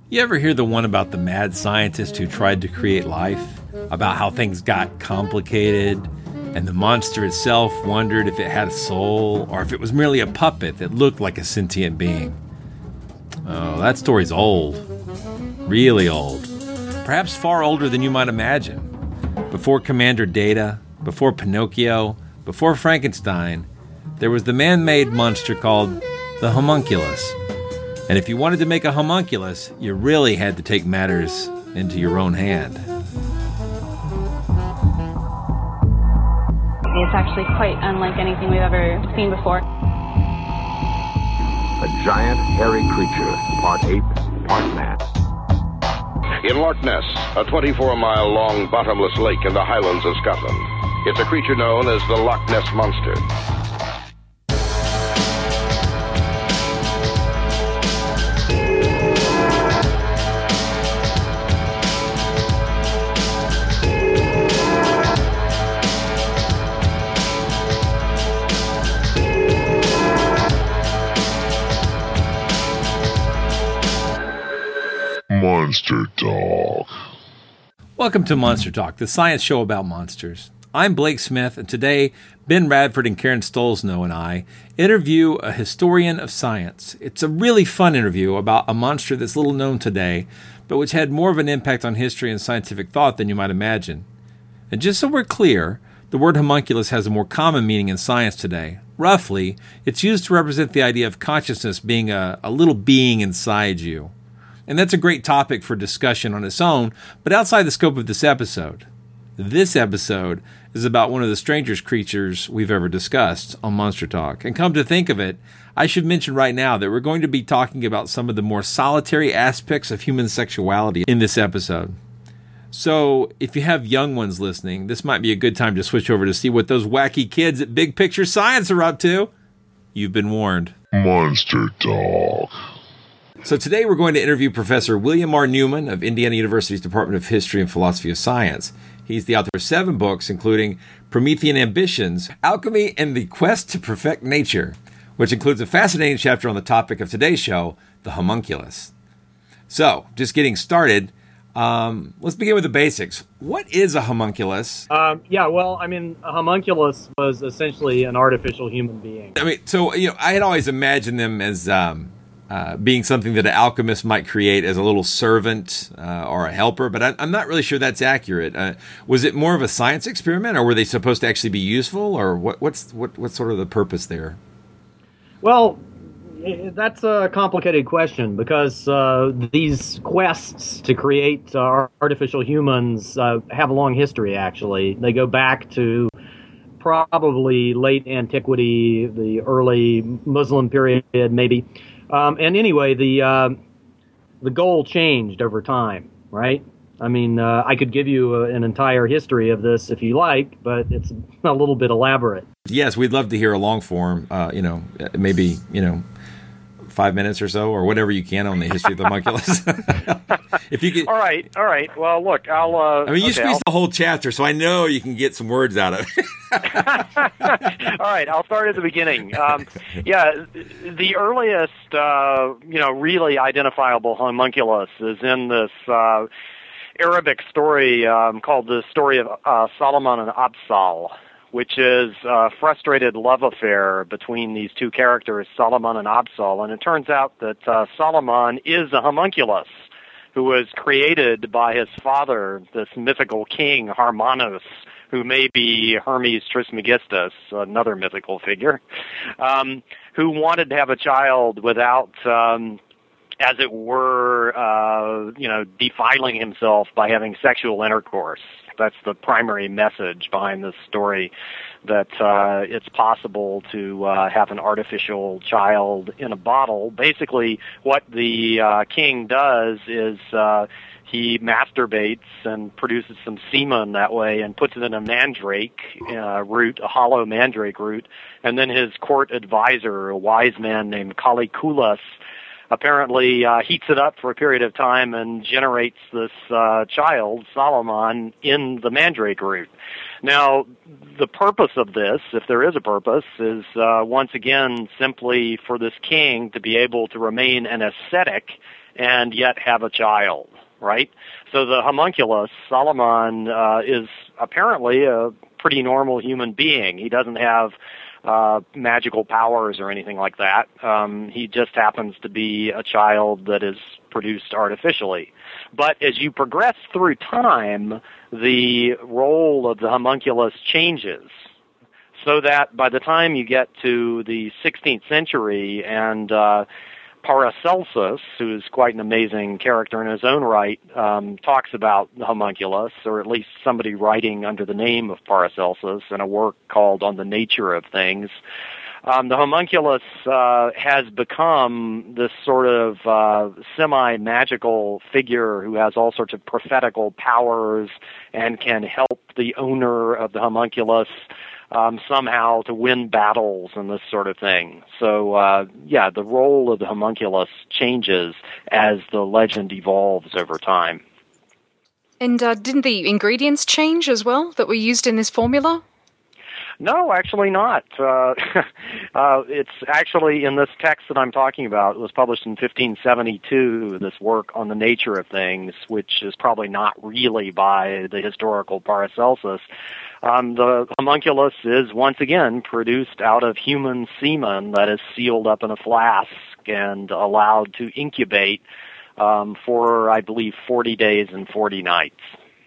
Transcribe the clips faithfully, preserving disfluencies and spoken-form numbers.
You ever hear the one about the mad scientist who tried to create life? About how things got complicated, and the monster itself wondered if it had a soul, or if it was merely a puppet that looked like a sentient being? Oh, that story's old. Really old. Perhaps far older than you might imagine. Before Commander Data, before Pinocchio, before Frankenstein, there was the man-made monster called the homunculus. And if you wanted to make a homunculus, you really had to take matters into your own hand. It's actually quite unlike anything we've ever seen before. A giant, hairy creature, part ape, part man. In Loch Ness, a twenty-four mile long bottomless lake in the Highlands of Scotland. It's a creature known as the Loch Ness Monster. Monster Talk. Welcome to Monster Talk, the science show about monsters. I'm Blake Smith, and today Ben Radford and Karen Stolzno and I interview a historian of science. It's a really fun interview about a monster that's little known today, but which had more of an impact on history and scientific thought than you might imagine. And just so we're clear, the word homunculus has a more common meaning in science today. Roughly, it's used to represent the idea of consciousness being a, a little being inside you. And that's a great topic for discussion on its own, but outside the scope of this episode. This episode is about one of the strangest creatures we've ever discussed on Monster Talk. And come to think of it, I should mention right now that we're going to be talking about some of the more solitary aspects of human sexuality in this episode. So if you have young ones listening, this might be a good time to switch over to see what those wacky kids at Big Picture Science are up to. You've been warned. Monster Talk. So today we're going to interview Professor William R. Newman of Indiana University's Department of History and Philosophy of Science. He's the author of seven books, including Promethean Ambitions, Alchemy and the Quest to Perfect Nature, which includes a fascinating chapter on the topic of today's show, the homunculus. So, just getting started, um, let's begin with the basics. What is a homunculus? Um, yeah, well, I mean, a homunculus was essentially an artificial human being. I mean, so, you know, I had always imagined them as... Um, Uh, being something that an alchemist might create as a little servant uh, or a helper, but I, I'm not really sure that's accurate. Uh, was it more of a science experiment, or were they supposed to actually be useful, or what, what's what, what's sort of the purpose there? Well, that's a complicated question because uh, these quests to create uh, artificial humans uh, have a long history, actually. They go back to probably late antiquity, the early Muslim period, maybe. Um, and anyway, the uh, the goal changed over time, right? I mean, uh, I could give you a, an entire history of this if you like, but it's a little bit elaborate. Yes, we'd love to hear a long form, uh, you know, maybe, you know, five minutes or so, or whatever you can on the history of the homunculus. If you could, all right, all right. Well, look, I'll. Uh, I mean, you okay, squeezed I'll, the whole chapter, so I know you can get some words out of it. all right, I'll start at the beginning. Um, yeah, the earliest, uh, you know, really identifiable homunculus is in this uh, Arabic story um, called the story of uh, Solomon and Absal, which is a frustrated love affair between these two characters, Solomon and Absal. And it turns out that uh, Solomon is a homunculus who was created by his father, this mythical king, Harmanos, who may be Hermes Trismegistus, another mythical figure, um, who wanted to have a child without... Um, as it were, uh, you know, defiling himself by having sexual intercourse. That's the primary message behind this story, that uh, it's possible to uh, have an artificial child in a bottle. Basically, what the uh, king does is uh, he masturbates and produces some semen that way and puts it in a mandrake uh, root, a hollow mandrake root, and then his court advisor, a wise man named Kalikulas, apparently uh, heats it up for a period of time and generates this uh, child, Solomon, in the mandrake root. Now, the purpose of this, if there is a purpose, is uh, once again simply for this king to be able to remain an ascetic and yet have a child, right? So the homunculus, Solomon, uh, is apparently a pretty normal human being. He doesn't have uh, magical powers or anything like that. Um, he just happens to be a child that is produced artificially. But as you progress through time, the role of the homunculus changes, so that by the time you get to the sixteenth century and uh, Paracelsus, who is quite an amazing character in his own right, um, talks about the homunculus, or at least somebody writing under the name of Paracelsus in a work called On the Nature of Things. Um, the homunculus uh, has become this sort of uh, semi-magical figure who has all sorts of prophetical powers and can help the owner of the homunculus Um, somehow to win battles and this sort of thing. So, uh, yeah, the role of the homunculus changes as the legend evolves over time. And uh, didn't the ingredients change as well that were used in this formula? No, actually not. Uh, uh, it's actually in this text that I'm talking about. It was published in fifteen seventy-two, this work on the nature of things, which is probably not really by the historical Paracelsus. Um, the homunculus is once again produced out of human semen that is sealed up in a flask and allowed to incubate um, for, I believe, forty days and forty nights.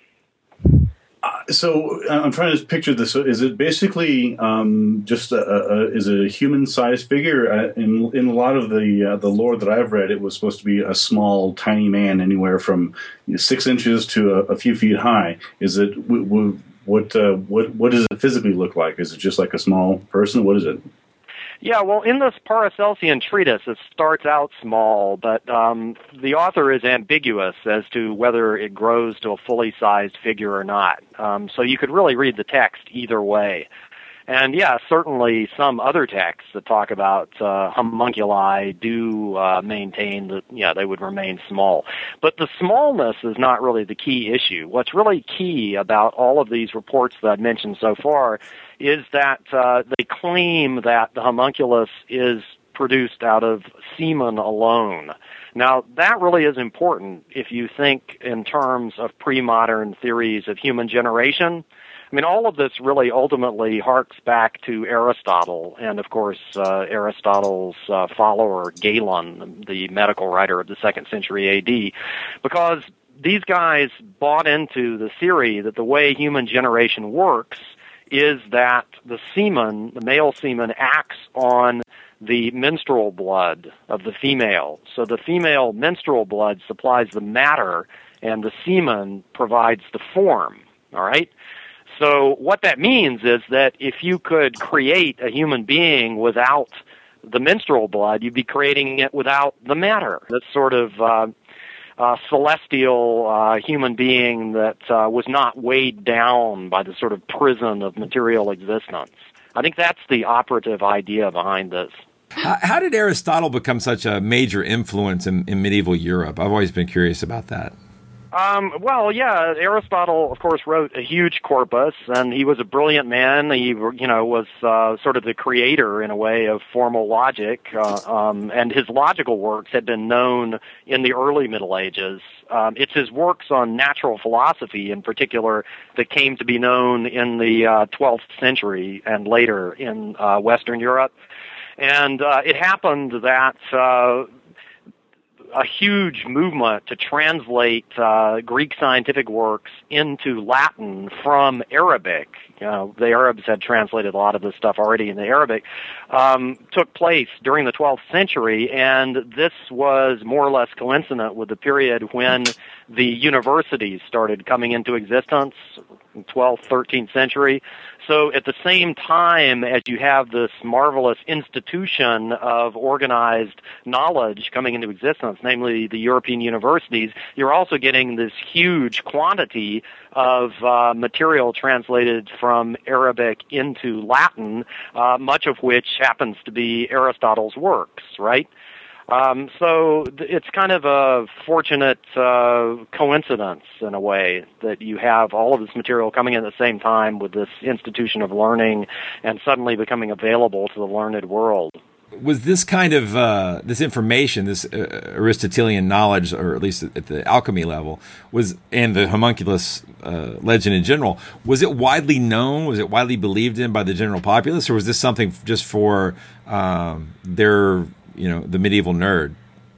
Uh, so uh, I'm trying to picture this. So is it basically um, just a, a, is it a human-sized figure? Uh, in in a lot of the uh, the lore that I've read, it was supposed to be a small, tiny man, anywhere from you know, six inches to a, a few feet high. Is it w- w- what uh, what what does it physically look like? Is it just like a small person? What is it? Yeah, well, in this Paracelsian treatise, it starts out small, but um, the author is ambiguous as to whether it grows to a fully sized figure or not. Um, so you could really read the text either way. And yeah, certainly some other texts that talk about uh, homunculi do uh, maintain that, yeah, they would remain small. But the smallness is not really the key issue. What's really key about all of these reports that I've mentioned so far is that uh, they claim that the homunculus is produced out of semen alone. Now, that really is important if you think in terms of pre-modern theories of human generation. I mean, all of this really ultimately harks back to Aristotle, and of course, uh, Aristotle's uh, follower, Galen, the medical writer of the second century A D, because these guys bought into the theory that the way human generation works is that the semen, the male semen, acts on the menstrual blood of the female. So the female menstrual blood supplies the matter, and the semen provides the form, all right? So what that means is that if you could create a human being without the menstrual blood, you'd be creating it without the matter. That's sort of uh, uh, celestial uh, human being that uh, was not weighed down by the sort of prison of material existence. I think that's the operative idea behind this. How, how did Aristotle become such a major influence in, in medieval Europe? I've always been curious about that. Um, well, yeah, Aristotle, of course, wrote a huge corpus, and he was a brilliant man. He, you know, was uh, sort of the creator, in a way, of formal logic, uh, um, and his logical works had been known in the early Middle Ages. Um, it's his works on natural philosophy, in particular, that came to be known in the uh, twelfth century and later in uh, Western Europe. And uh, it happened that uh, a huge movement to translate uh, Greek scientific works into Latin from Arabic. You know, the Arabs had translated a lot of this stuff already in the Arabic, um, took place during the twelfth century, and this was more or less coincident with the period when the universities started coming into existence, twelfth, thirteenth century. So at the same time as you have this marvelous institution of organized knowledge coming into existence, namely the European universities, you're also getting this huge quantity of uh, material translated from Arabic into Latin, uh, much of which happens to be Aristotle's works, right? Um, so th- it's kind of a fortunate uh, coincidence, in a way, that you have all of this material coming in at the same time with this institution of learning and suddenly becoming available to the learned world. was this kind of uh, this information, this uh, Aristotelian knowledge, or at least at the alchemy level, was and the homunculus uh, legend in general, was it widely known? Was it widely believed in by the general populace, or was this something just for um, their, you know, the medieval nerd?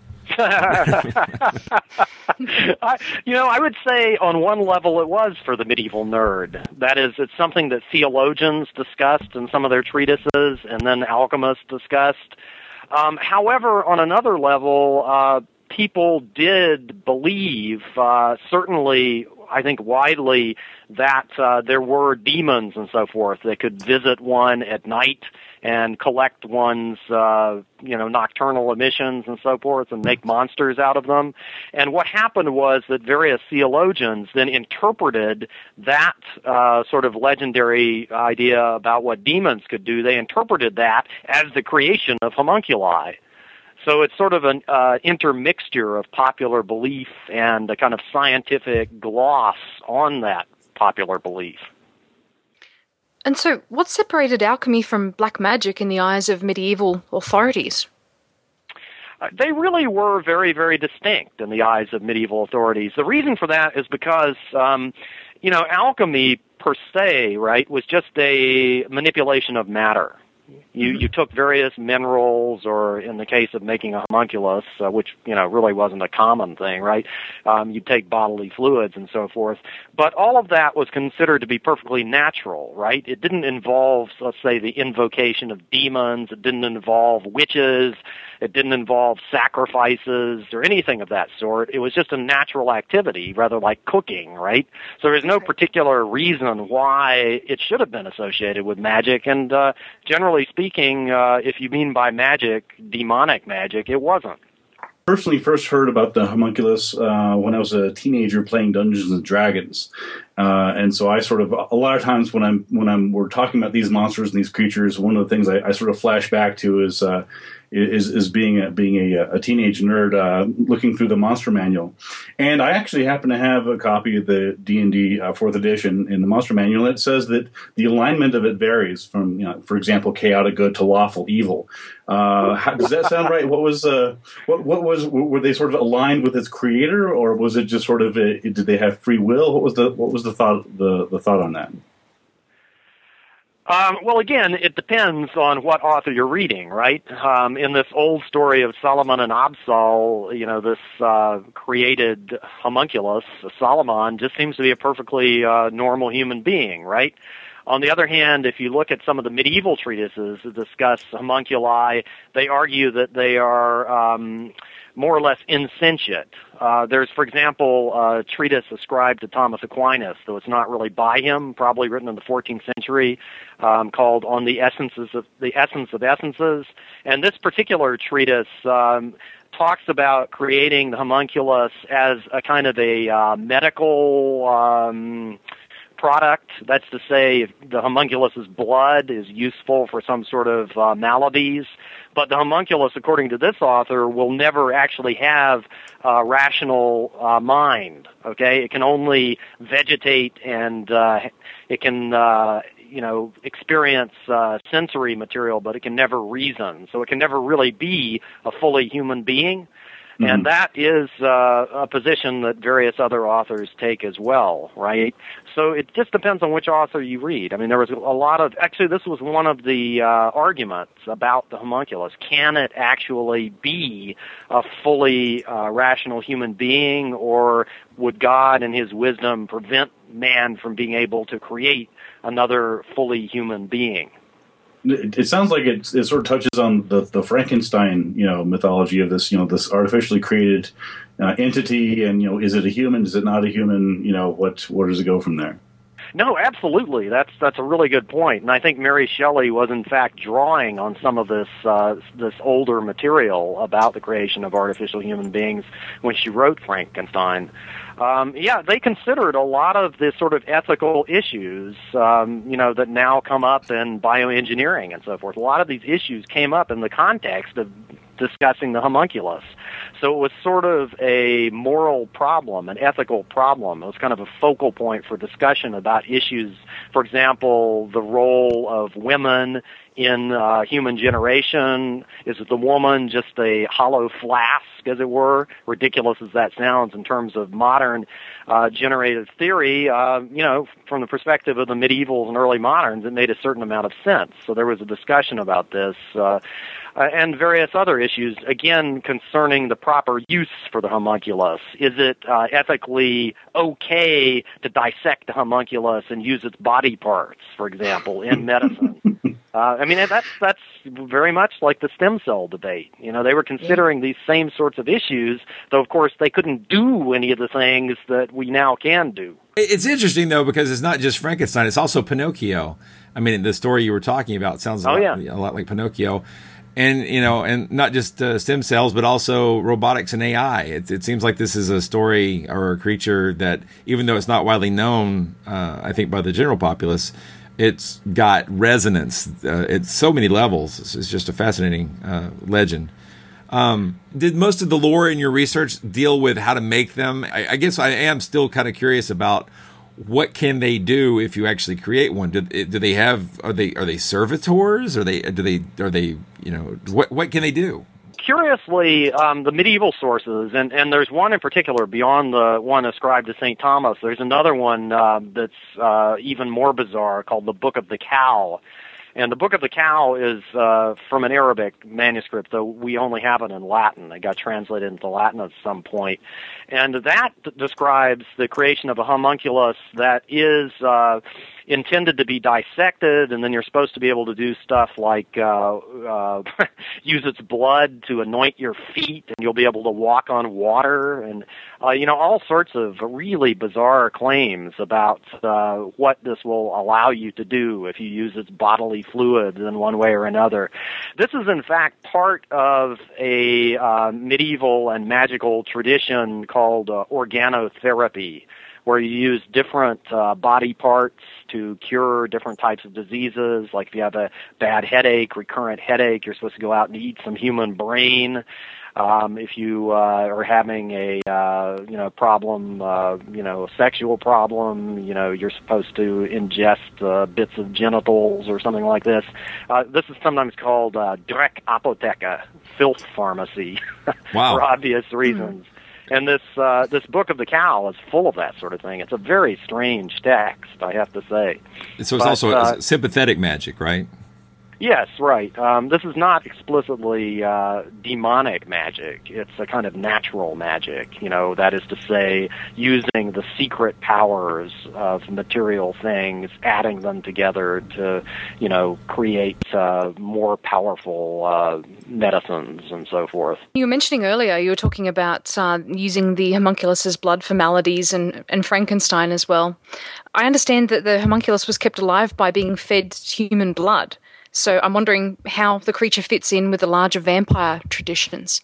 I, you know, I would say on one level it was for the medieval nerd. That is, it's something that theologians discussed in some of their treatises, and then alchemists discussed. Um, however, on another level, uh, people did believe, uh, certainly, I think widely, that uh, there were demons and so forth that could visit one at night and collect one's, uh, you know, nocturnal emissions and so forth and make monsters out of them. And what happened was that various theologians then interpreted that uh, sort of legendary idea about what demons could do. They interpreted that as the creation of homunculi. So it's sort of an uh, intermixture of popular belief and a kind of scientific gloss on that popular belief. And so, what separated alchemy from black magic in the eyes of medieval authorities? Uh, they really were very, very distinct in the eyes of medieval authorities. The reason for that is because, um, you know, alchemy per se, right, was just a manipulation of matter. You you took various minerals, or in the case of making a homunculus, uh, which, you know, really wasn't a common thing, right? Um, you take bodily fluids and so forth. But all of that was considered to be perfectly natural, right? It didn't involve, let's say, the invocation of demons. It didn't involve witches. It didn't involve sacrifices or anything of that sort. It was just a natural activity, rather like cooking, right? So there's no particular reason why it should have been associated with magic. And uh, generally speaking, uh, if you mean by magic, demonic magic, it wasn't. Personally, first heard about the homunculus uh, when I was a teenager playing Dungeons and Dragons, uh, and so I sort of a lot of times when I'm when I'm we're talking about these monsters and these creatures, one of the things I, I sort of flash back to is uh, is is being a, being a, a teenage nerd uh, looking through the monster manual, and I actually happen to have a copy of the D and D uh, fourth edition in the monster manual. It says that the alignment of it varies from, you know, for example, chaotic good to lawful evil. Uh, how, does that sound right? What was uh, what what was were they sort of aligned with its creator, or was it just sort of a, did they have free will? What was the what was the thought the, the thought on that? Um, well, again, it depends on what author you're reading, right? Um, in this old story of Solomon and Absal, you know, this uh, created homunculus, Solomon, just seems to be a perfectly uh, normal human being, right? On the other hand, if you look at some of the medieval treatises that discuss homunculi, they argue that they are um, more or less insentient. Uh, there's, for example, a treatise ascribed to Thomas Aquinas, though it's not really by him, probably written in the fourteenth century, um, called "On the Essences of the Essence of Essences." And this particular treatise um, talks about creating the homunculus as a kind of a uh, medical um, product. That's to say, if the homunculus's blood is useful for some sort of uh, maladies. But the homunculus, according to this author, will never actually have a rational uh, mind, okay? It can only vegetate, and uh, it can, uh, you know, experience uh, sensory material, but it can never reason. So it can never really be a fully human being. Mm-hmm. And that is uh, a position that various other authors take as well, right? So it just depends on which author you read. I mean, there was a lot of, actually this was one of the uh, arguments about the homunculus. Can it actually be a fully uh, rational human being, or would God in his wisdom prevent man from being able to create another fully human being? It, it sounds like it, it sort of touches on the, the Frankenstein, you know, mythology of this, you know, this artificially created uh, entity, and, you know, is it a human? Is it not a human? You know, what where does it go from there? No, absolutely. That's that's a really good point, and I think Mary Shelley was in fact drawing on some of this uh, this older material about the creation of artificial human beings when she wrote Frankenstein. Um, yeah, they considered a lot of the sort of ethical issues, um, you know, that now come up in bioengineering and so forth. A lot of these issues came up in the context of discussing the homunculus. So it was sort of a moral problem, an ethical problem. It was kind of a focal point for discussion about issues, for example, the role of women in uh, human generation? Is the woman just a hollow flask, as it were? Ridiculous as that sounds in terms of modern uh, generative theory, uh, you know, from the perspective of the medievals and early moderns, it made a certain amount of sense. So there was a discussion about this. Uh, Uh, and various other issues, again, concerning the proper use for the homunculus. Is it uh, ethically okay to dissect the homunculus and use its body parts, for example, in medicine? uh, I mean, that's that's very much like the stem cell debate. You know, they were considering these same sorts of issues, though, of course, they couldn't do any of the things that we now can do. It's interesting, though, because it's not just Frankenstein, it's also Pinocchio. I mean, the story you were talking about sounds a, oh, lot, yeah. a lot like Pinocchio. And, you know, and not just uh, stem cells, but also robotics and A I. It, it seems like this is a story or a creature that, even though it's not widely known, uh, I think, by the general populace, it's got resonance uh, at so many levels. It's, it's just a fascinating uh, legend. Um, did most of the lore in your research deal with how to make them? I, I guess I am still kind of curious about what can they do if you actually create one? Do, do they have? Are they are they servitors? Are they do they are they you know what what can they do? Curiously, um, the medieval sources, and, and there's one in particular beyond the one ascribed to Saint Thomas. There's another one uh, that's uh, even more bizarre called the Book of the Cow. And the Book of the Cow is uh, from an Arabic manuscript, though we only have it in Latin. It got translated into Latin at some point. And that d- describes the creation of a homunculus that is uh, intended to be dissected, and then you're supposed to be able to do stuff like uh, uh, use its blood to anoint your feet, and you'll be able to walk on water, and uh, you know, all sorts of really bizarre claims about uh, what this will allow you to do if you use its bodily fluids in one way or another. This is, in fact, part of a uh, medieval and magical tradition called uh, organotherapy, where you use different uh, body parts to cure different types of diseases. Like if you have a bad headache, recurrent headache, you're supposed to go out and eat some human brain. Um, if you uh, are having a uh, you know problem, uh, you know, a sexual problem, you know, you're supposed to ingest uh, bits of genitals or something like this. Uh, this is sometimes called uh, Dreck Apotheke, filth pharmacy, wow. for obvious reasons. And this uh, this Book of the Cow is full of that sort of thing. It's a very strange text, I have to say. So it's but, also uh, sympathetic magic, right? Yes, right. Um, this is not explicitly uh, demonic magic. It's a kind of natural magic, you know, that is to say, using the secret powers of material things, adding them together to, you know, create uh, more powerful uh, medicines and so forth. You were mentioning earlier, you were talking about uh, using the homunculus's blood for maladies and, and Frankenstein as well. I understand that the homunculus was kept alive by being fed human blood. So I'm wondering how the creature fits in with the larger vampire traditions.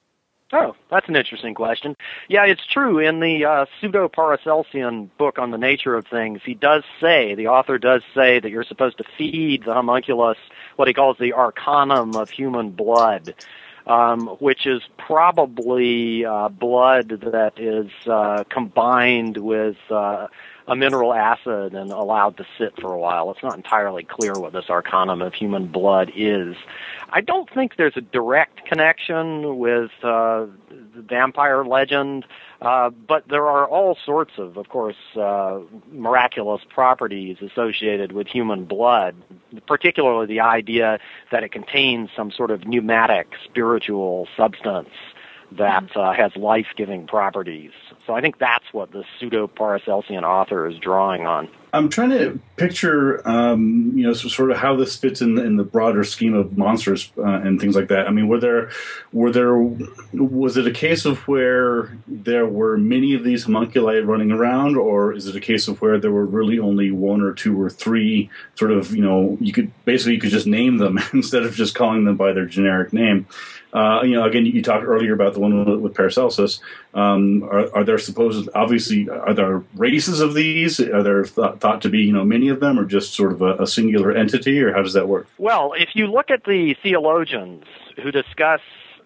Oh, that's an interesting question. Yeah, it's true. In the uh, Pseudo-Paracelsian book on the nature of things, he does say, the author does say, that you're supposed to feed the homunculus what he calls the arcanum of human blood, um, which is probably uh, blood that is uh, combined with Uh, a mineral acid and allowed to sit for a while. It's not entirely clear what this arcanum of human blood is. I don't think there's a direct connection with uh, the vampire legend, uh, but there are all sorts of, of course, uh, miraculous properties associated with human blood, particularly the idea that it contains some sort of pneumatic spiritual substance that uh, has life-giving properties. So I think that's what the pseudo-Paracelsian author is drawing on. I'm trying to picture, um, you know, sort of how this fits in, in the broader scheme of monsters uh, and things like that. I mean, were there, were there, was it a case of where there were many of these homunculi running around, or is it a case of where there were really only one or two or three? Sort of, you know, you could basically you could just name them instead of just calling them by their generic name. Uh, you know, again, you talked earlier about the one with Paracelsus. Um, are, are there supposed, obviously, are there races of these? Are there th- thought to be, you know, many of them, or just sort of a, a singular entity, or how does that work? Well, if you look at the theologians who discuss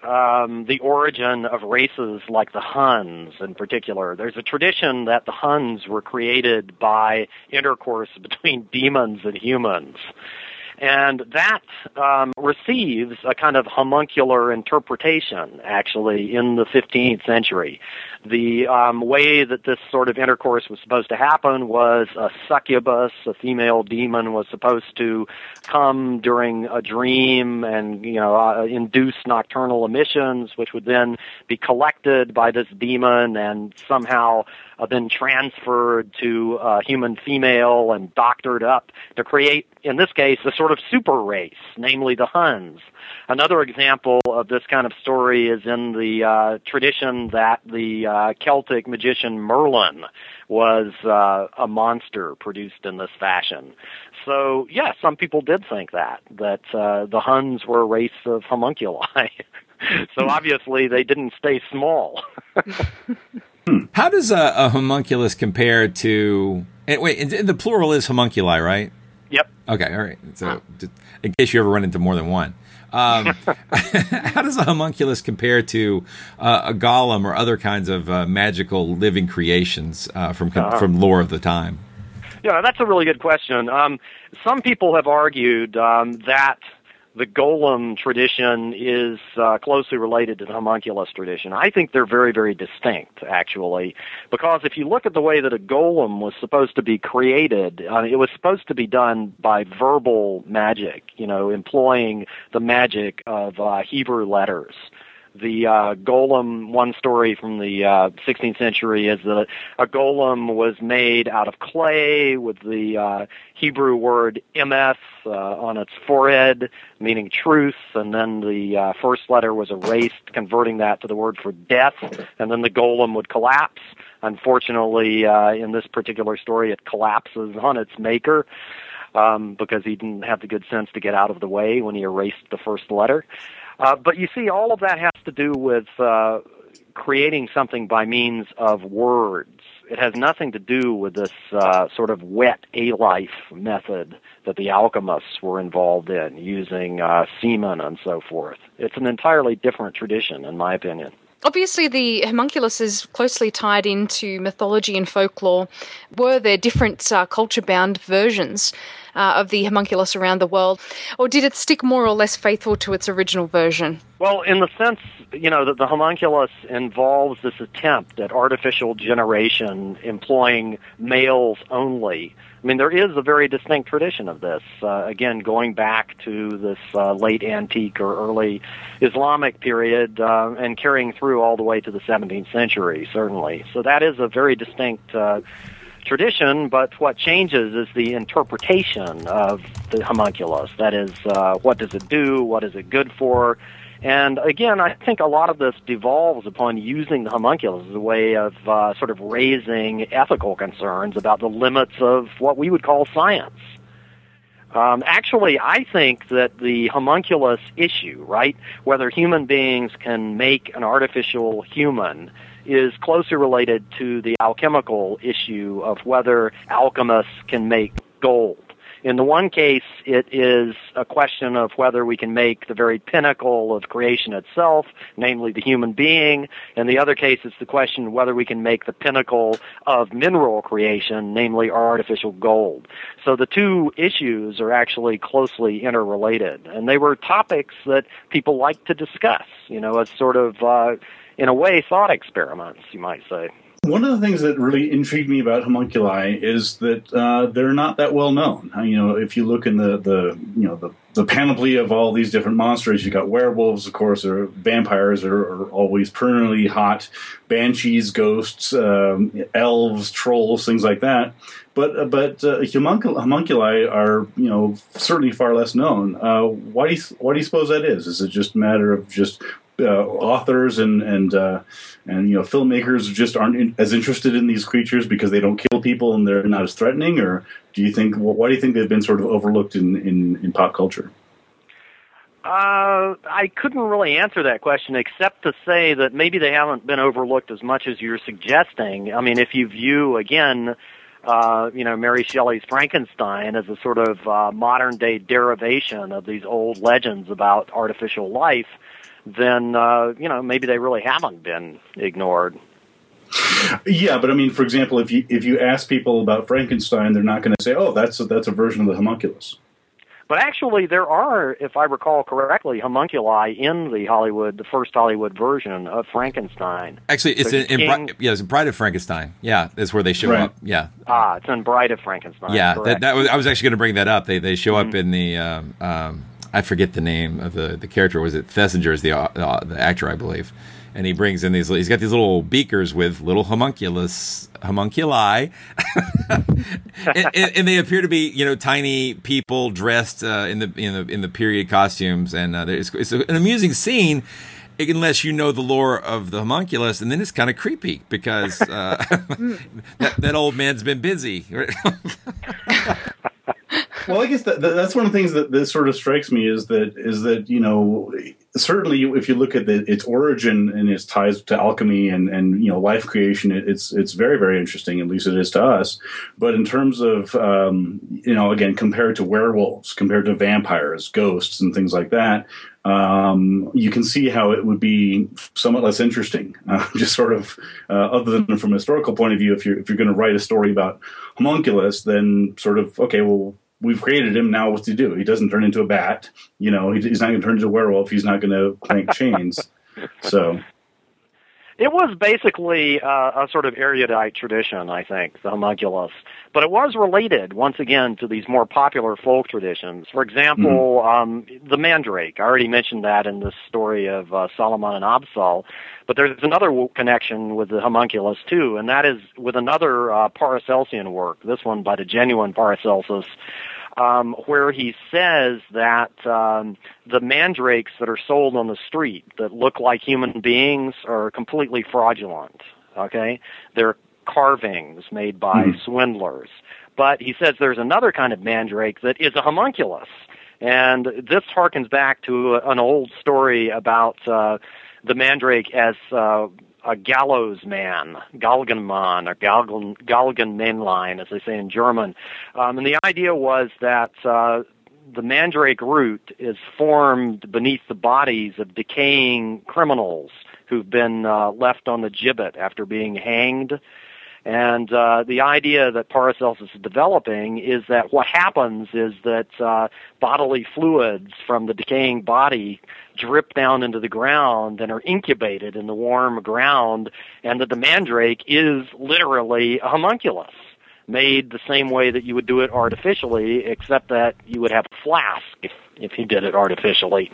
um, the origin of races like the Huns in particular, there's a tradition that the Huns were created by intercourse between demons and humans. And that um, receives a kind of homuncular interpretation, actually, in the fifteenth century. The um, way that this sort of intercourse was supposed to happen was a succubus, a female demon, was supposed to come during a dream and, you know, uh, induce nocturnal emissions, which would then be collected by this demon and somehow uh, then transferred to a human female and doctored up to create, in this case, a sort of super race, namely the Huns. Another example of this kind of story is in the uh, tradition that the uh, Celtic magician Merlin was uh, a monster produced in this fashion. So, yeah, some people did think that, that uh, the Huns were a race of homunculi. So obviously they didn't stay small. How does a, a homunculus compare to... And wait, and the plural is homunculi, right? Yep. Okay, all right. So just in case you ever run into more than one. Um, how does a homunculus compare to uh, a golem or other kinds of uh, magical living creations uh, from uh-huh. from lore of the time? Yeah, that's a really good question. Um, some people have argued um, that the golem tradition is uh, closely related to the homunculus tradition. I think they're very, very distinct, actually, because if you look at the way that a golem was supposed to be created, uh, it was supposed to be done by verbal magic, you know, employing the magic of uh, Hebrew letters. The uh, golem, one story from the uh, sixteenth century is that a golem was made out of clay with the uh, Hebrew word emes uh, on its forehead, meaning truth, and then the uh, first letter was erased, converting that to the word for death, and then the golem would collapse. Unfortunately, uh, in this particular story, it collapses on its maker um, because he didn't have the good sense to get out of the way when he erased the first letter. Uh, but you see, all of that has to do with uh, creating something by means of words. It has nothing to do with this uh, sort of wet a-life method that the alchemists were involved in, using uh, semen and so forth. It's an entirely different tradition, in my opinion. Obviously, the homunculus is closely tied into mythology and folklore. Were there different uh, culture-bound versions uh, of the homunculus around the world, or did it stick more or less faithful to its original version? Well, in the sense, you know, that the homunculus involves this attempt at artificial generation employing males only. I mean, there is a very distinct tradition of this, uh, again, going back to this uh, late antique or early Islamic period uh, and carrying through all the way to the seventeenth century, certainly. So that is a very distinct uh, tradition, but what changes is the interpretation of the homunculus. That is, uh, what does it do? What is it good for? And again, I think a lot of this devolves upon using the homunculus as a way of uh, sort of raising ethical concerns about the limits of what we would call science. Um, actually, I think that the homunculus issue, right, whether human beings can make an artificial human, is closely related to the alchemical issue of whether alchemists can make gold. In the one case, it is a question of whether we can make the very pinnacle of creation itself, namely the human being. In the other case, it's the question of whether we can make the pinnacle of mineral creation, namely artificial gold. So the two issues are actually closely interrelated. And they were topics that people like to discuss, you know, as sort of, uh, in a way, thought experiments, you might say. One of the things that really intrigued me about homunculi is that uh, they're not that well known. You know, if you look in the, the you know the, the panoply of all these different monsters, you got werewolves, of course, or vampires are, are always permanently hot, banshees, ghosts, um, elves, trolls, things like that. But uh, but uh, homunculi, homunculi are you know certainly far less known. Uh, why do you, why do you suppose that is? Is it just a matter of just Uh, authors and and uh, and you know filmmakers just aren't in, as interested in these creatures because they don't kill people and they're not as threatening, or do you think? Well, why do you think they've been sort of overlooked in in, in pop culture? Uh, I couldn't really answer that question except to say that maybe they haven't been overlooked as much as you're suggesting. I mean, if you view again, uh, you know, Mary Shelley's Frankenstein as a sort of uh, modern day derivation of these old legends about artificial life, then, uh, you know, maybe they really haven't been ignored. Yeah, but I mean, for example, if you if you ask people about Frankenstein, they're not going to say, "Oh, that's a, that's a version of the homunculus." But actually, there are, if I recall correctly, homunculi in the Hollywood, the first Hollywood version of Frankenstein. Actually, it's So in, in King- Bri- yeah, it's in Bride of Frankenstein. Yeah, that's where they show Right. up. Yeah, Ah, it's in Bride of Frankenstein. yeah. That, correct. that was, I was actually going to bring that up. They they show Mm-hmm. up in the um, um, I forget the name of the, the character. Was it Thesiger is the uh, the actor, I believe, and he brings in these. He's got these little beakers with little homunculus homunculi, and, and, and they appear to be you know tiny people dressed uh, in the in the in the period costumes, and uh, it's, it's an amusing scene. Unless you know the lore of the homunculus, and then it's kind of creepy because uh, that, that old man's been busy. Well, I guess that, that, that's one of the things that, that sort of strikes me is that is that you know certainly if you look at the, its origin and its ties to alchemy and, and you know life creation, it, it's it's very very interesting. At least it is to us. But in terms of um, you know again compared to werewolves, compared to vampires, ghosts, and things like that. Um, you can see how it would be somewhat less interesting, uh, just sort of, uh, other than from a historical point of view. If you're if you're going to write a story about homunculus, then sort of okay, well, we've created him. Now, what's he do? He doesn't turn into a bat. You know, he, he's not going to turn into a werewolf. He's not going to crank chains. So. It was basically uh, a sort of erudite tradition, I think, the homunculus. But it was related, once again, to these more popular folk traditions. For example, mm-hmm. um, the mandrake. I already mentioned that in the story of uh, Solomon and Absal. But there's another w- connection with the homunculus, too, and that is with another uh, Paracelsian work, this one by the genuine Paracelsus, Um, where he says that um, the mandrakes that are sold on the street that look like human beings are completely fraudulent, okay? They're carvings made by mm-hmm. swindlers. But he says there's another kind of mandrake that is a homunculus. And this harkens back to a, an old story about uh, the mandrake as uh, a gallows man, Galgenmann, or Galgen, Galgenmännlein, as they say in German. Um, and the idea was that uh, the mandrake root is formed beneath the bodies of decaying criminals who've been uh, left on the gibbet after being hanged. And uh, the idea that Paracelsus is developing is that what happens is that uh, bodily fluids from the decaying body drip down into the ground and are incubated in the warm ground, and that the mandrake is literally a homunculus, made the same way that you would do it artificially, except that you would have a flask if, if you did it artificially.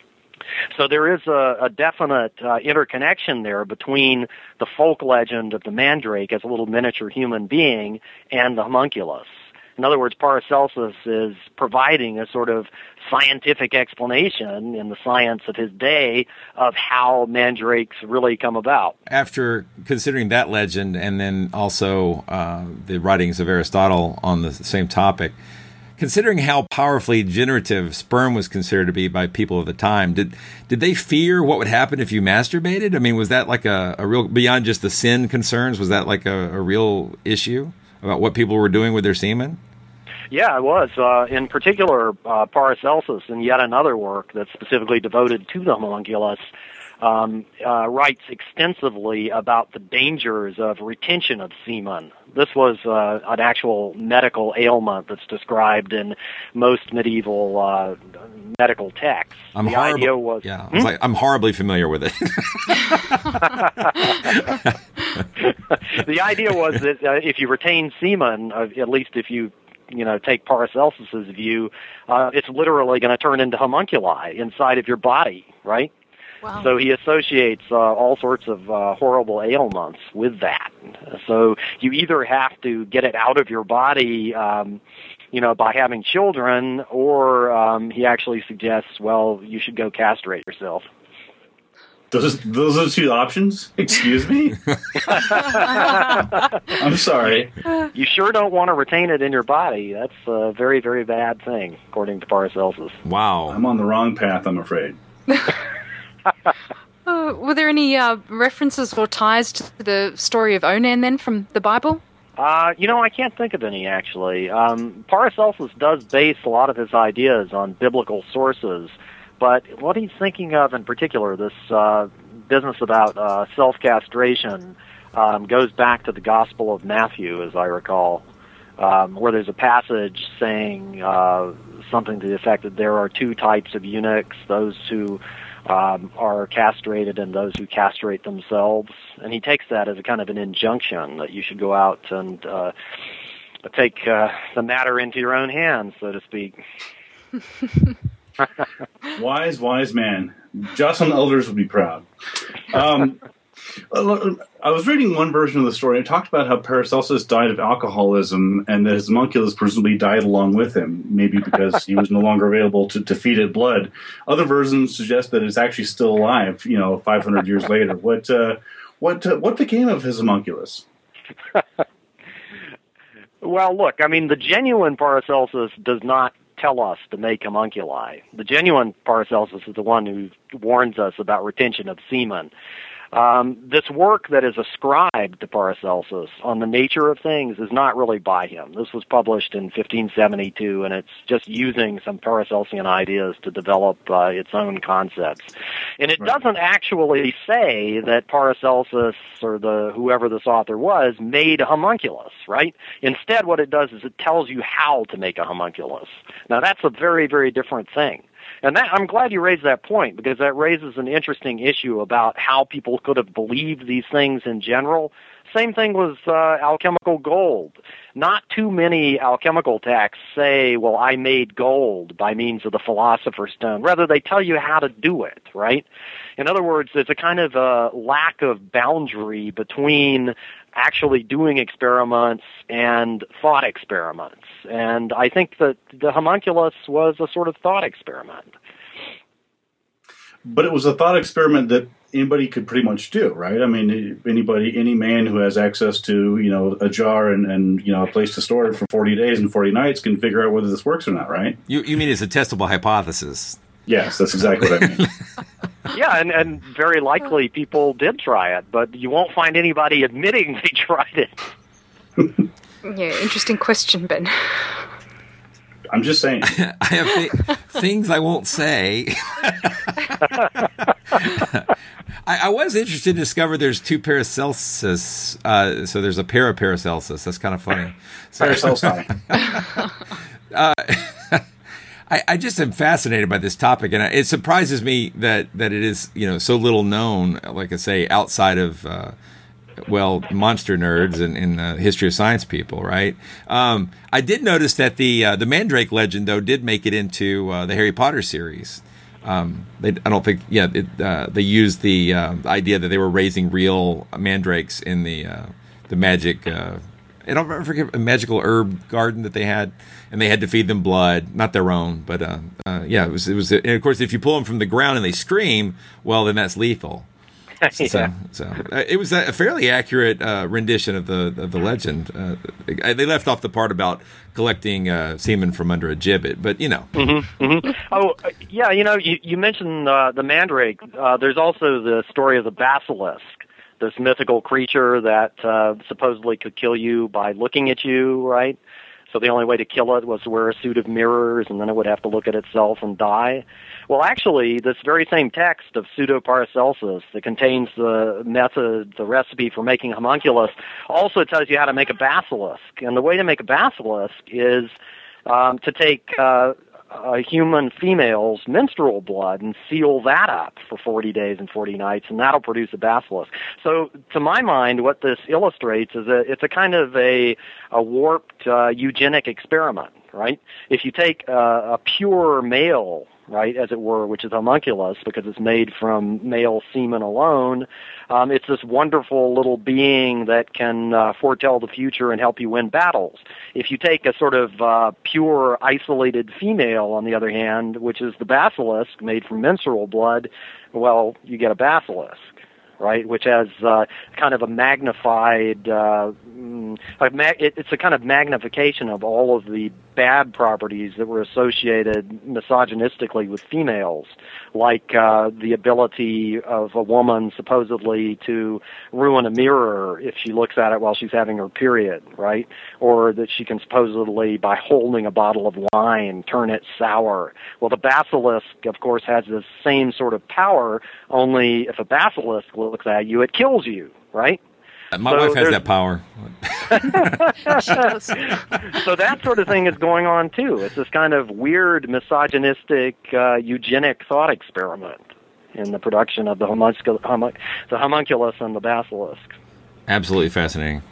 So there is a, a definite uh, interconnection there between the folk legend of the mandrake as a little miniature human being and the homunculus. In other words, Paracelsus is providing a sort of scientific explanation in the science of his day of how mandrakes really come about. After considering that legend and then also uh, the writings of Aristotle on the same topic, considering how powerfully generative sperm was considered to be by people of the time, did did they fear what would happen if you masturbated? I mean, was that like a, a real, beyond just the sin concerns, was that like a, a real issue about what people were doing with their semen? Yeah, it was. Uh, in particular, uh, Paracelsus, in yet another work that's specifically devoted to the homunculus, um, uh, writes extensively about the dangers of retention of semen. This was uh, an actual medical ailment that's described in most medieval uh, medical texts. I'm the horrible, idea was, yeah, I hmm? was like, I'm horribly familiar with it. The idea was that uh, if you retain semen, uh, at least if you you know, take Paracelsus's view, uh, it's literally going to turn into homunculi inside of your body, right? Wow. So he associates uh, all sorts of uh, horrible ailments with that. So you either have to get it out of your body, um, you know, by having children, or um, he actually suggests, well, you should go castrate yourself. Those those are two options? Excuse me? I'm sorry. You sure don't want to retain it in your body. That's a very, very bad thing, according to Paracelsus. Wow. I'm on the wrong path, I'm afraid. uh, were there any uh, references or ties to the story of Onan, then, from the Bible? Uh, you know, I can't think of any, actually. Um, Paracelsus does base a lot of his ideas on biblical sources. But what he's thinking of in particular, this uh, business about uh, self-castration, um, goes back to the Gospel of Matthew, as I recall, um, where there's a passage saying uh, something to the effect that there are two types of eunuchs, those who um, are castrated and those who castrate themselves. And he takes that as a kind of an injunction that you should go out and uh, take uh, the matter into your own hands, so to speak. Wise, wise man. Jocelyn Elders would be proud. Um, I was reading one version of the story. It talked about how Paracelsus died of alcoholism and that his homunculus presumably died along with him, maybe because he was no longer available to, to feed it blood. Other versions suggest that it's actually still alive, you know, five hundred years later. What uh, what uh, what became of his homunculus? Well, look, I mean, the genuine Paracelsus does not tell us to make homunculi. The genuine Paracelsus is the one who warns us about retention of semen. Um, this work that is ascribed to Paracelsus on the nature of things is not really by him. This was published in fifteen seventy-two, and it's just using some Paracelsian ideas to develop uh, its own concepts. And it right. doesn't actually say that Paracelsus or the whoever this author was made a homunculus, right? Instead, what it does is it tells you how to make a homunculus. Now, that's a very, very different thing. And that, I'm glad you raised that point, because that raises an interesting issue about how people could have believed these things in general. Same thing with uh, alchemical gold. Not too many alchemical texts say, well, I made gold by means of the Philosopher's Stone. Rather, they tell you how to do it, right? In other words, there's a kind of a lack of boundary between actually doing experiments and thought experiments. And I think that the homunculus was a sort of thought experiment. But it was a thought experiment that anybody could pretty much do, right? I mean, anybody, any man who has access to, you know, a jar and, and you know, a place to store it for forty days and forty nights can figure out whether this works or not, right? You, you mean it's a testable hypothesis? Yes, that's exactly what I mean. Yeah, and, and very likely people did try it, but you won't find anybody admitting they tried it. Yeah, interesting question, Ben. I'm just saying. I have th- things I won't say. I, I was interested to discover there's two Paracelsus. Uh, so there's a para-Paracelsus. That's kind of funny. So, Paracelsus. uh, I, I just am fascinated by this topic, and it surprises me that, that it is, you know, so little known, like I say, outside of, uh, well, monster nerds and, and uh, history of science people, right? Um, I did notice that the uh, the Mandrake legend, though, did make it into uh, the Harry Potter series. Um, they, I don't think, yeah, it, uh, they used the uh, idea that they were raising real mandrakes in the uh, the magic. Uh, I don't forget a magical herb garden that they had, and they had to feed them blood, not their own, but uh, uh, yeah, it was it was. And of course, if you pull them from the ground and they scream, well, then that's lethal. So, yeah. so uh, it was a fairly accurate uh, rendition of the of the legend. Uh, they left off the part about collecting uh, semen from under a gibbet, but you know. Mm-hmm, mm-hmm. Oh, yeah, you know, you, you mentioned uh, the mandrake. Uh, there's also the story of the basilisk, this mythical creature that uh, supposedly could kill you by looking at you, right? So the only way to kill it was to wear a suit of mirrors, and then it would have to look at itself and die. Well, actually, this very same text of Pseudo-Paracelsus that contains the method, the recipe for making homunculus, also tells you how to make a basilisk. And the way to make a basilisk is um, to take uh, a human female's menstrual blood and seal that up for forty days and forty nights, and that'll produce a basilisk. So, to my mind, what this illustrates is that it's a kind of a, a warped uh, eugenic experiment, right? If you take uh, a pure male, right, as it were, which is homunculus because it's made from male semen alone, um, it's this wonderful little being that can uh, foretell the future and help you win battles. If you take a sort of uh, pure, isolated female, on the other hand, which is the basilisk made from menstrual blood, well, you get a basilisk, right, which has uh, kind of a magnified, uh, a ma- it, it's a kind of magnification of all of the bad properties that were associated misogynistically with females, like uh, the ability of a woman supposedly to ruin a mirror if she looks at it while she's having her period, right? Or that she can supposedly, by holding a bottle of wine, turn it sour. Well, the basilisk, of course, has the same sort of power, only if a basilisk looks at you, it kills you, right? My so wife has that power. So that sort of thing is going on too. It's this kind of weird, misogynistic, uh, eugenic thought experiment in the production of the, homuncul- homun- the homunculus and the basilisk. Absolutely fascinating.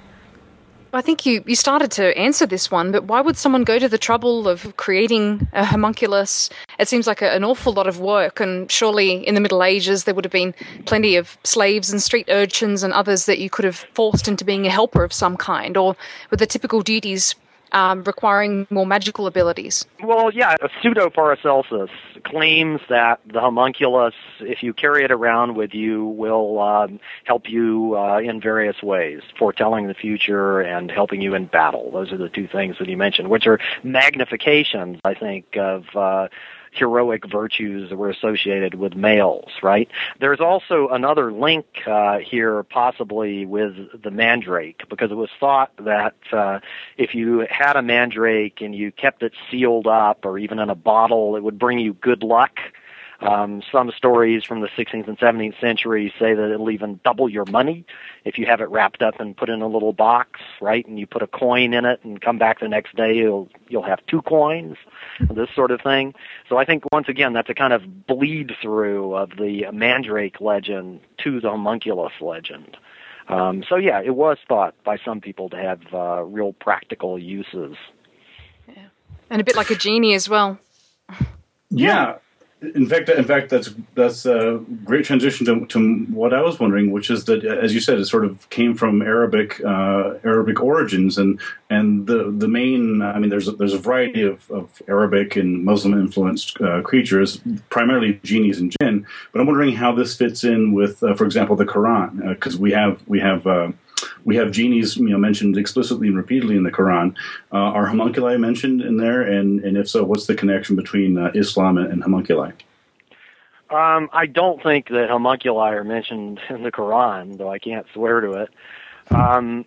I think you, you started to answer this one, but why would someone go to the trouble of creating a homunculus? It seems like a, an awful lot of work, and surely in the Middle Ages there would have been plenty of slaves and street urchins and others that you could have forced into being a helper of some kind, or with the typical duties um, requiring more magical abilities. Well, yeah, Pseudo-Paracelsus claims that the homunculus, if you carry it around with you, will um, help you uh, in various ways, foretelling the future and helping you in battle. Those are the two things that he mentioned, which are magnifications, I think, of uh, heroic virtues that were associated with males, right? There's also another link uh, here, possibly with the mandrake, because it was thought that uh, if you had a mandrake and you kept it sealed up or even in a bottle, it would bring you good luck. Um, some stories from the sixteenth and seventeenth century say that it'll even double your money if you have it wrapped up and put in a little box, right? And you put a coin in it and come back the next day, you'll you'll have two coins, this sort of thing. So I think, once again, that's a kind of bleed through of the mandrake legend to the homunculus legend. Um, so yeah, it was thought by some people to have uh, real practical uses. Yeah. And a bit like a genie as well. Yeah. In fact, in fact, that's that's a great transition to, to what I was wondering, which is that, as you said, it sort of came from Arabic uh, Arabic origins, and and the the main. I mean, there's a, there's a variety of, of Arabic and Muslim influenced uh, creatures, primarily genies and jinn. But I'm wondering how this fits in with, uh, for example, the Quran, because uh, we have we have. Uh, We have genies, you know, mentioned explicitly and repeatedly in the Quran. Uh, are homunculi mentioned in there? And, and if so, what's the connection between uh, Islam and, and homunculi? Um, I don't think that homunculi are mentioned in the Quran, though I can't swear to it. Um,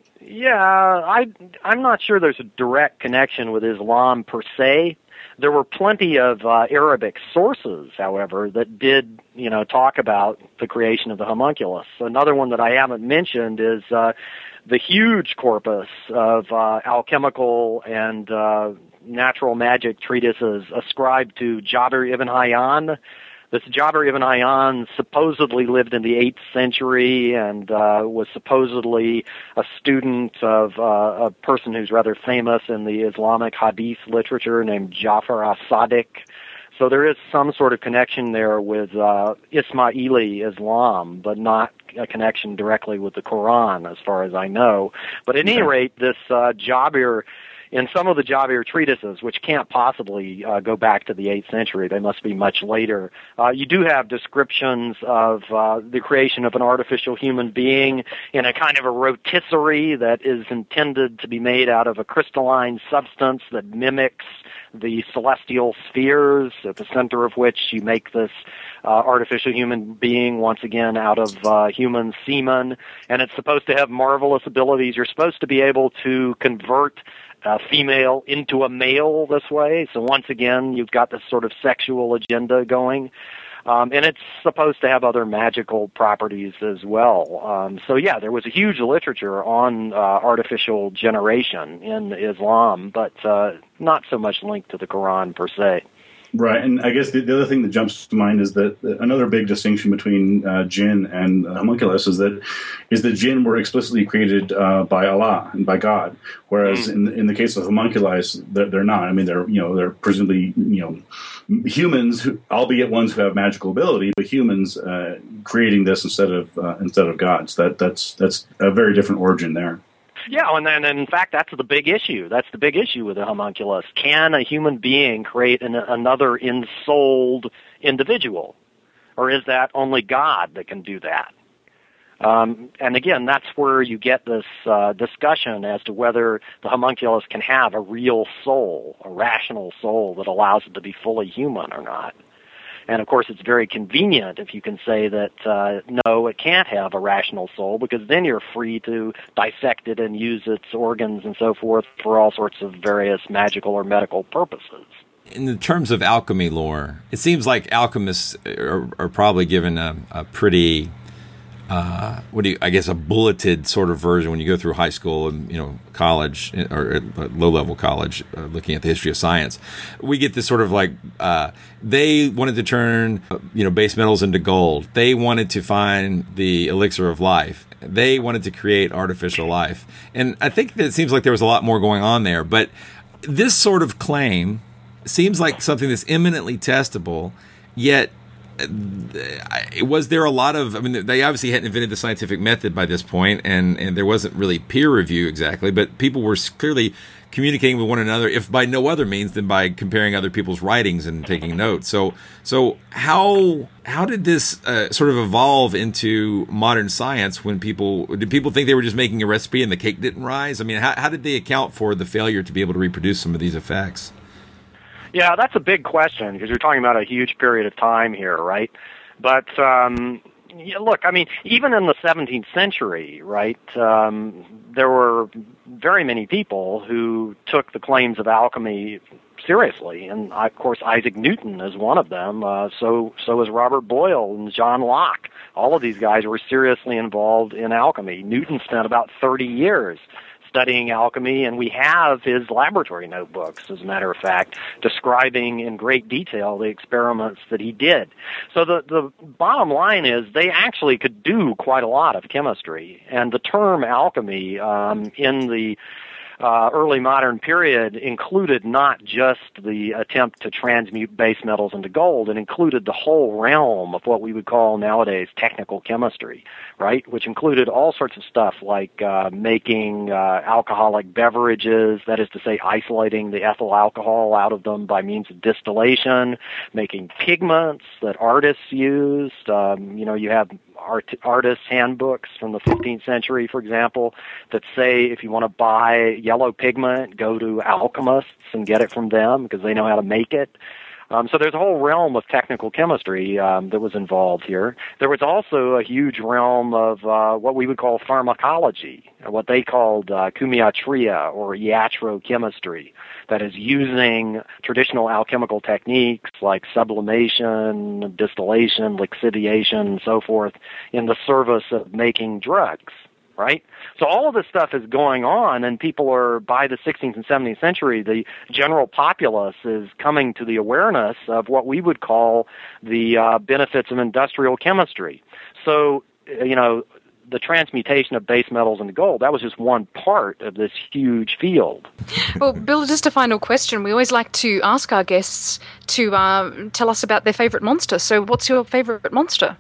yeah, I, I'm not sure there's a direct connection with Islam per se. There were plenty of uh, Arabic sources, however, that did, you know, talk about the creation of the homunculus. Another one that I haven't mentioned is uh, the huge corpus of uh, alchemical and uh, natural magic treatises ascribed to Jabir ibn Hayyan. This Jabir ibn Hayyan supposedly lived in the eighth century and uh, was supposedly a student of uh, a person who's rather famous in the Islamic Hadith literature named Jafar as-Sadiq. So there is some sort of connection there with uh, Ismaili Islam, but not a connection directly with the Quran, as far as I know. But at any rate, this uh, Jabir, in some of the Jabir treatises, which can't possibly uh, go back to the eighth century, they must be much later, uh, you do have descriptions of uh, the creation of an artificial human being in a kind of a rotisserie that is intended to be made out of a crystalline substance that mimics the celestial spheres, at the center of which you make this uh, artificial human being, once again, out of uh, human semen. And it's supposed to have marvelous abilities. You're supposed to be able to convert a female into a male this way. So once again, you've got this sort of sexual agenda going. Um, and it's supposed to have other magical properties as well. Um, so yeah, there was a huge literature on uh, artificial generation in Islam, but uh, not so much linked to the Quran per se. Right, and I guess the, the other thing that jumps to mind is that another big distinction between uh, jinn and homunculus is that is that jinn were explicitly created uh, by Allah and by God, whereas mm. in in the case of homunculus, they're, they're not. I mean, they're you know they're presumably you know humans, who, albeit ones who have magical ability, but humans uh, creating this instead of uh, instead of gods. That that's that's a very different origin there. Yeah, and then in fact, that's the big issue. That's the big issue with the homunculus. Can a human being create an, another ensouled individual? Or is that only God that can do that? Um, and again, that's where you get this uh, discussion as to whether the homunculus can have a real soul, a rational soul that allows it to be fully human or not. And, of course, it's very convenient if you can say that, uh, no, it can't have a rational soul, because then you're free to dissect it and use its organs and so forth for all sorts of various magical or medical purposes. In the terms of alchemy lore, it seems like alchemists are, are probably given a, a pretty uh, what do you, I guess, a bulleted sort of version when you go through high school and, you know, college or low-level college, uh, looking at the history of science. We get this sort of like, uh, they wanted to turn, uh, you know, base metals into gold. They wanted to find the elixir of life. They wanted to create artificial life. And I think that it seems like there was a lot more going on there. But this sort of claim seems like something that's eminently testable, yet was there a lot of, I mean, they obviously hadn't invented the scientific method by this point, and, and there wasn't really peer review exactly, but people were clearly communicating with one another, if by no other means than by comparing other people's writings and taking notes. So, so how how did this uh, sort of evolve into modern science? When people did people think they were just making a recipe and the cake didn't rise? I mean, how, how did they account for the failure to be able to reproduce some of these effects? Yeah, that's a big question because you're talking about a huge period of time here, right? But um, yeah, look, I mean, even in the seventeenth century, right, um, there were very many people who took the claims of alchemy seriously, and of course Isaac Newton is one of them. Uh, so so was Robert Boyle and John Locke. All of these guys were seriously involved in alchemy. Newton spent about thirty years studying alchemy, and we have his laboratory notebooks, as a matter of fact, describing in great detail the experiments that he did. So the, the bottom line is they actually could do quite a lot of chemistry, and the term alchemy um, in the Uh, early modern period included not just the attempt to transmute base metals into gold, it included the whole realm of what we would call nowadays technical chemistry, right? Which included all sorts of stuff like uh, making uh, alcoholic beverages, that is to say isolating the ethyl alcohol out of them by means of distillation, making pigments that artists used. Um, you know, you have Art, artists' handbooks from the fifteenth century, for example, that say if you want to buy yellow pigment, go to alchemists and get it from them because they know how to make it. Um, so there's a whole realm of technical chemistry um, that was involved here. There was also a huge realm of uh, what we would call pharmacology, what they called uh, cumiatria or iatrochemistry, that is using traditional alchemical techniques like sublimation, distillation, lixiviation, and so forth in the service of making drugs. Right? So all of this stuff is going on, and people are, by the sixteenth and seventeenth century, the general populace is coming to the awareness of what we would call the uh, benefits of industrial chemistry. So, you know, the transmutation of base metals into gold, that was just one part of this huge field. Well, Bill, just a final question. We always like to ask our guests to uh, tell us about their favorite monster. So what's your favorite monster?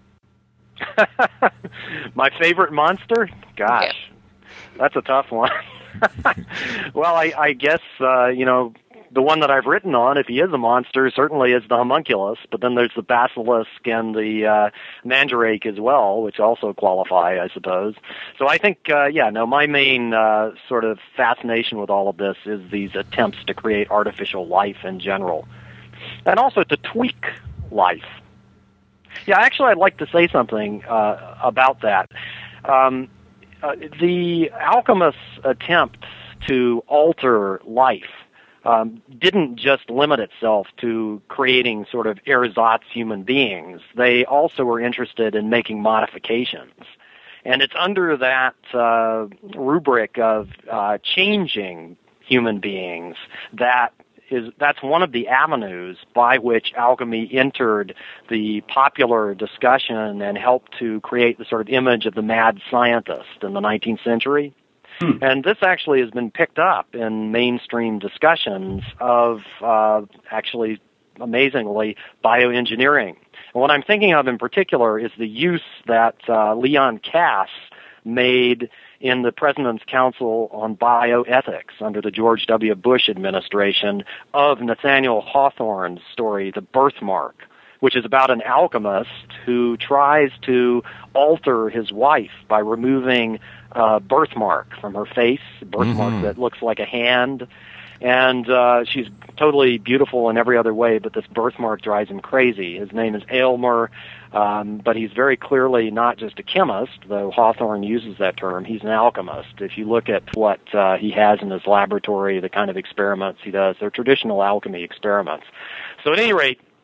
My favorite monster? Gosh, yeah. That's a tough one. Well, I, I guess, uh, you know, the one that I've written on, if he is a monster, certainly is the homunculus, but then there's the basilisk and the uh, mandrake as well, which also qualify, I suppose. So I think, uh, yeah, no, my main uh, sort of fascination with all of this is these attempts to create artificial life in general, and also to tweak life. Yeah, actually, I'd like to say something uh, about that. Um, uh, the alchemists' attempt to alter life um, didn't just limit itself to creating sort of ersatz human beings. They also were interested in making modifications. And it's under that uh, rubric of uh, changing human beings that is that's one of the avenues by which alchemy entered the popular discussion and helped to create the sort of image of the mad scientist in the nineteenth century. Hmm. And this actually has been picked up in mainstream discussions of uh, actually, amazingly, bioengineering. And what I'm thinking of in particular is the use that uh, Leon Kass made in the President's Council on Bioethics under the George W. Bush administration of Nathaniel Hawthorne's story, The Birthmark, which is about an alchemist who tries to alter his wife by removing a birthmark from her face, a birthmark mm-hmm. that looks like a hand. And uh, she's totally beautiful in every other way, but this birthmark drives him crazy. His name is Aylmer, um, but he's very clearly not just a chemist, though Hawthorne uses that term. He's an alchemist. If you look at what uh, he has in his laboratory, the kind of experiments he does, they're traditional alchemy experiments. So at any rate,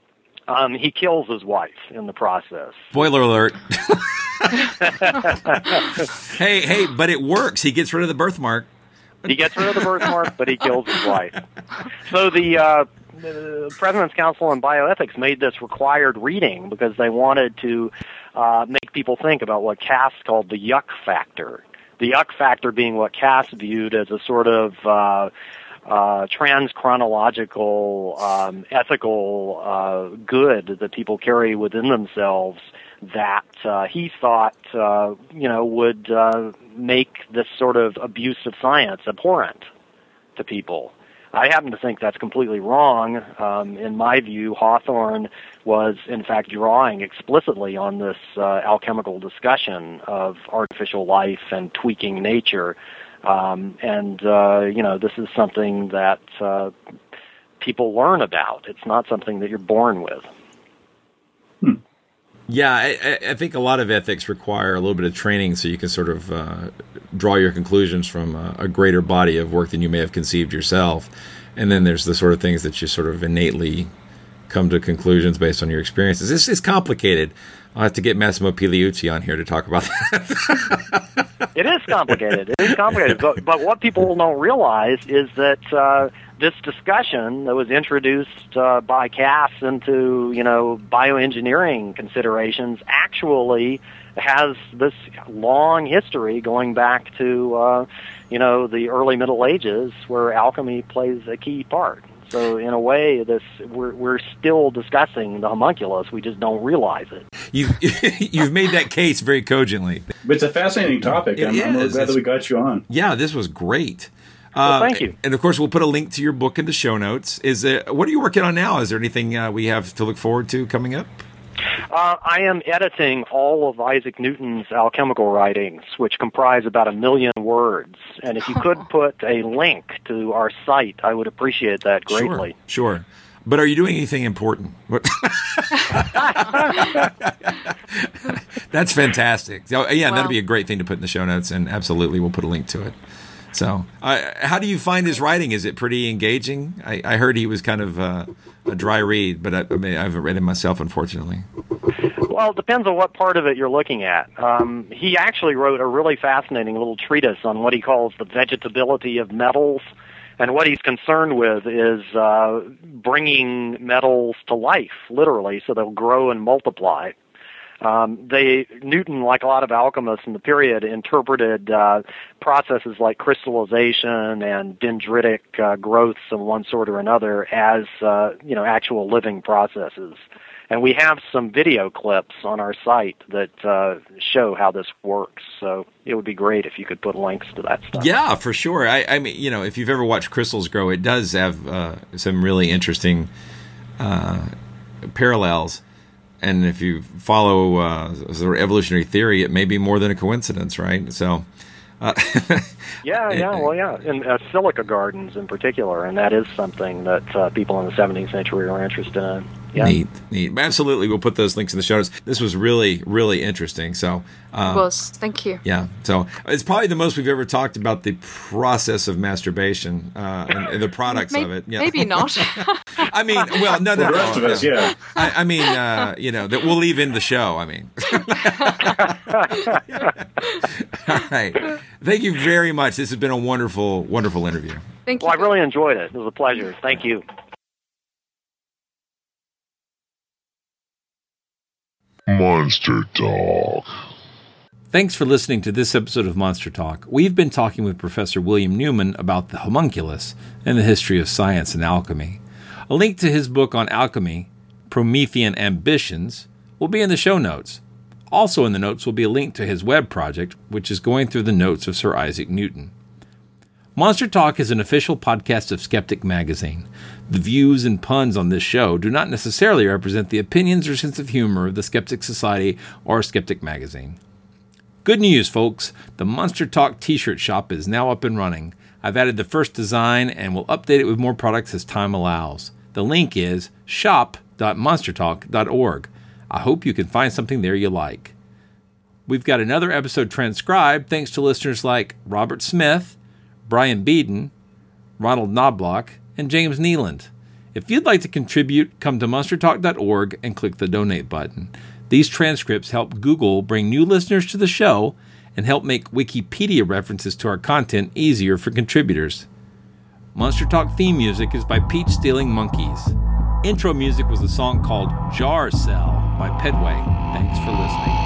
Um, he kills his wife in the process. Spoiler alert. hey, hey, but it works. He gets rid of the birthmark. He gets rid of the birthmark, but he kills his wife. So the, uh, the President's Council on Bioethics made this required reading because they wanted to uh, make people think about what Cass called the yuck factor. The yuck factor being what Cass viewed as a sort of uh, uh, trans-chronological, um, ethical uh, good that people carry within themselves that uh, he thought, uh, you know, would uh, make this sort of abuse of science abhorrent to people. I happen to think that's completely wrong. Um, in my view, Hawthorne was, in fact, drawing explicitly on this uh, alchemical discussion of artificial life and tweaking nature. Um, and, uh, you know, this is something that uh, people learn about. It's not something that you're born with. Hmm. Yeah, I, I think a lot of ethics require a little bit of training so you can sort of uh, draw your conclusions from a, a greater body of work than you may have conceived yourself. And then there's the sort of things that you sort of innately come to conclusions based on your experiences. It's, it's complicated. I'll have to get Massimo Pigliucci on here to talk about that. It is complicated. It is complicated. But, but what people don't realize is that uh, this discussion that was introduced uh, by Cass into, you know, bioengineering considerations actually has this long history going back to, uh, you know, the early Middle Ages where alchemy plays a key part. So in a way, this we're we're still discussing the homunculus. We just don't realize it. You you've made that case very cogently. But it's a fascinating topic. It I'm, I'm really is. glad that we got you on. Yeah, this was great. Well, Uh, thank you. And of course, we'll put a link to your book in the show notes. Is there, what are you working on now? Is there anything uh, we have to look forward to coming up? Uh, I am editing all of Isaac Newton's alchemical writings, which comprise about a million words. And if you could put a link to our site, I would appreciate that greatly. Sure, sure. But are you doing anything important? That's fantastic. So, yeah, Wow. that'd be a great thing to put in the show notes, and absolutely, we'll put a link to it. So, uh, how do you find his writing? Is it pretty engaging? I, I heard he was kind of uh, a dry read, but I, I mean, I haven't read it myself, unfortunately. Well, it depends on what part of it you're looking at. Um, he actually wrote a really fascinating little treatise on what he calls the vegetability of metals. And what he's concerned with is uh, bringing metals to life, literally, so they'll grow and multiply. Um, they Newton, like a lot of alchemists in the period, interpreted uh, processes like crystallization and dendritic uh, growths of one sort or another as uh, you know actual living processes. And we have some video clips on our site that uh, show how this works. So it would be great if you could put links to that stuff. Yeah, for sure. I, I mean, you know, if you've ever watched crystals grow, it does have uh, some really interesting uh, parallels. And if you follow uh, sort of evolutionary theory, it may be more than a coincidence, right? So, uh, yeah, yeah, well, yeah, and uh, silica gardens in particular, and that is something that uh, people in the seventeenth century were interested in. Yeah. Neat, neat. Absolutely, we'll put those links in the show notes. This was really, really interesting. So, um, It was. Thank you. yeah. So it's probably the most we've ever talked about the process of masturbation uh, and, and the products Maybe, of it. Yeah. maybe not. I mean, well, no, no, The no. rest of us, no. yeah. I, I mean, uh, you know, that we'll leave in the show. I mean, all right. Thank you very much. This has been a wonderful, wonderful interview. Thank you. Well, I really enjoyed it. It was a pleasure. Thank you. Monster Talk. Thanks for listening to this episode of Monster Talk. We've been talking with Professor William Newman about the homunculus and the history of science and alchemy. A link to his book on alchemy, Promethean Ambitions, will be in the show notes. Also in the notes will be a link to his web project, which is going through the notes of Sir Isaac Newton. Monster Talk is an official podcast of Skeptic Magazine. The views and puns on this show do not necessarily represent the opinions or sense of humor of the Skeptic Society or Skeptic Magazine. Good news, folks. The Monster Talk t-shirt shop is now up and running. I've added the first design and will update it with more products as time allows. The link is shop dot monster talk dot org. I hope you can find something there you like. We've got another episode transcribed thanks to listeners like Robert Smith, Brian Beeden, Ronald Knobloch, and James Nealand. If you'd like to contribute, come to monster talk dot org and click the donate button. These transcripts help Google bring new listeners to the show and help make Wikipedia references to our content easier for contributors. Monster Talk theme music is by Peach Stealing Monkeys. Intro music was a song called Jar Cell by Pedway. Thanks for listening.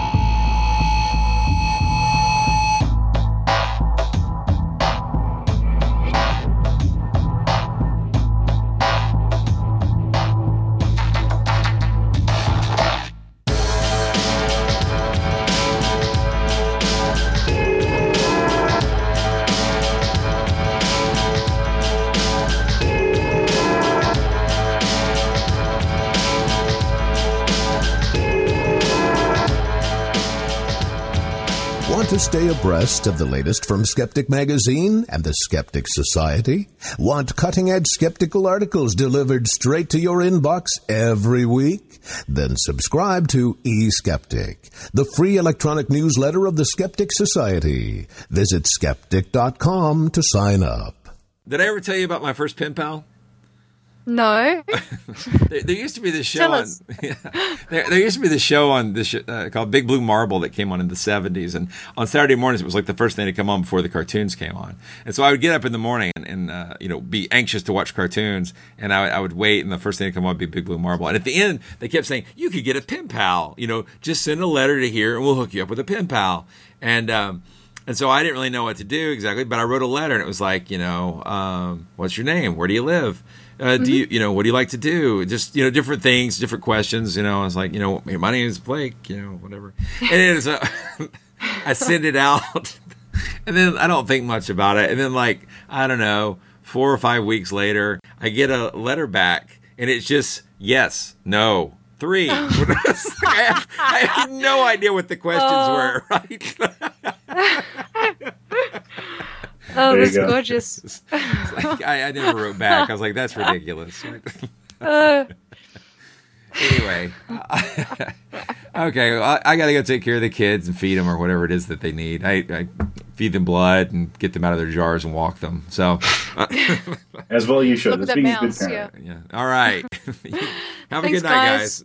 Want to stay abreast of the latest from Skeptic Magazine and the Skeptic Society? Want cutting-edge skeptical articles delivered straight to your inbox every week? Then subscribe to eSkeptic, the free electronic newsletter of the Skeptic Society. Visit skeptic dot com to sign up. Did I ever tell you about my first pen pal? No. there, there used to be this show Tell on. us. Yeah, there, there used to be this show on this uh, called Big Blue Marble that came on in the seventies, and on Saturday mornings it was like the first thing to come on before the cartoons came on. And so I would get up in the morning and, and uh, you know be anxious to watch cartoons, and I, I would wait, and the first thing to come on would be Big Blue Marble. And at the end, they kept saying you could get a pen pal. You know, just send a letter to here, and we'll hook you up with a pen pal. And um, and so I didn't really know what to do exactly, but I wrote a letter, and it was like, you know, um, what's your name? Where do you live? Uh, do you, you know, what do you like to do? Just, you know, different things, different questions, you know. I was like, you know, hey, my name is Blake, you know, whatever. And it is, uh, I send it out, and then I don't think much about it. And then, like, I don't know, four or five weeks later, I get a letter back, and it's just yes, no, three. I, have, I have no idea what the questions Oh. were, right? Oh, There you that's go. gorgeous. It's like, I, I never wrote back. I was like, that's ridiculous. Uh, Anyway, okay, well, I, I got to go take care of the kids and feed them or whatever it is that they need. I, I feed them blood and get them out of their jars and walk them. So, As well you should. Look at That's that being a good mouse, parent. yeah. All right. Have a Thanks, good night, guys. guys.